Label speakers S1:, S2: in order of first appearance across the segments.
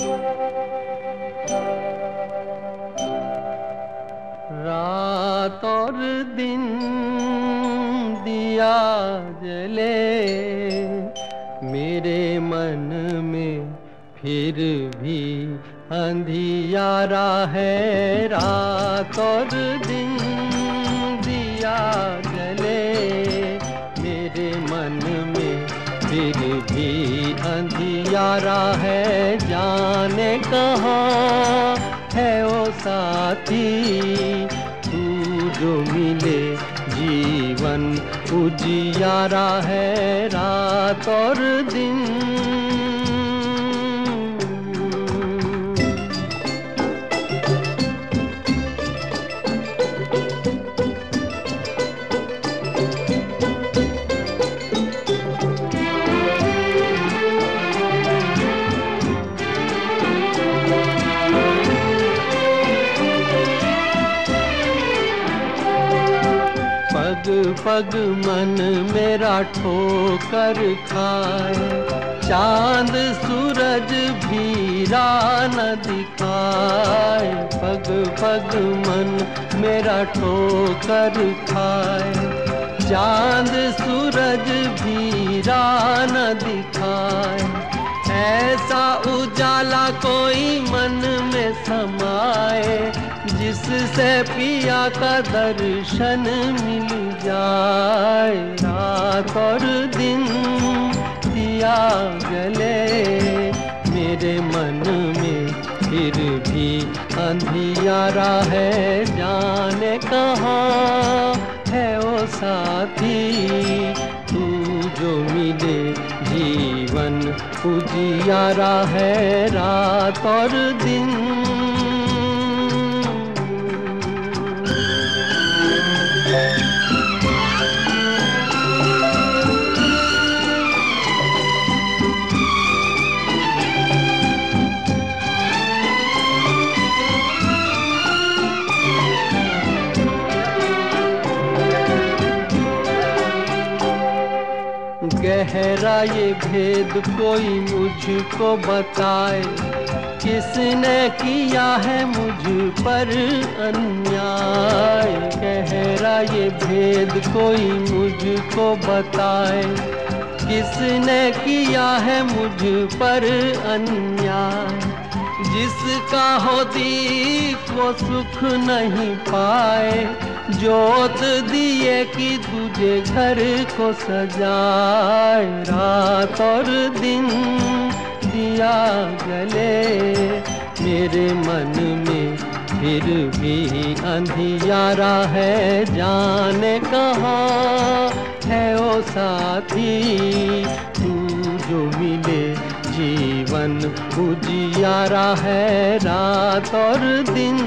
S1: रात और दिन दिया जले मेरे मन में, फिर भी अंधियारा है। रात और दिन दिया जले मेरे मन में, फिर भी अंधियारा है। जाने कहाँ है ओ साथी, तू जो मिले जीवन उजियारा है। रात और दिन पग पग मन मेरा ठोकर खाए, चांद सूरज भी राह न दिखाए। पग पग मन मेरा ठोकर खाए, चांद सूरज भी राह न दिखाए। ऐसा उजाला कोई मन में समाए, जिससे पिया का दर्शन मिल जाए। रात और दिन दिया जले मेरे मन में, फिर भी अंधियारा है। जाने कहाँ है ओ साथी, तू जो मिले जीवन उजियारा है। रात और दिन गहरा ये भेद कोई मुझको बताए, किसने किया है मुझ पर अन्याय। गहरा ये भेद कोई मुझको बताए, किसने किया है मुझ पर अन्याय। जिसका हो दीप वो सुख नहीं पाए, जोत दिए कि तुझे घर को सजाए। रात और दिन दिया जले मेरे मन में, फिर भी अंधियारा है। जाने कहाँ है ओ साथी, तू जो मिले जीवन उजियारा है। रात और दिन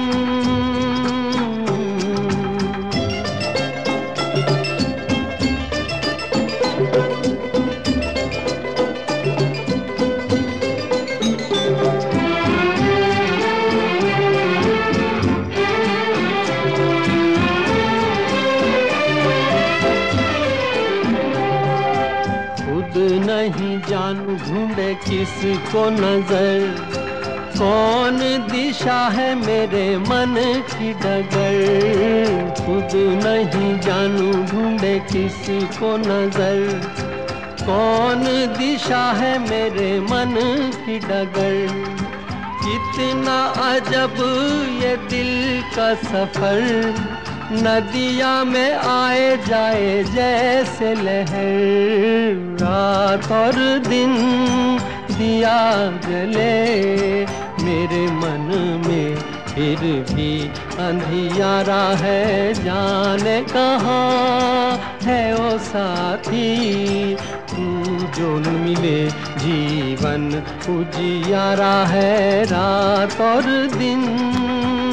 S1: नहीं जानू ढूंढे किसको नजर, कौन दिशा है मेरे मन की डगर। खुद नहीं जानू ढूंढे किसको नजर, कौन दिशा है मेरे मन की डगर। कितना अजब ये दिल का सफर, नदिया में आए जाए जैसे लहर। रात और दिन दिया जले मेरे मन में, फिर भी अंधियारा है। जाने कहाँ है ओ साथी, तू जो मिले जीवन उजियारा है। रात और दिन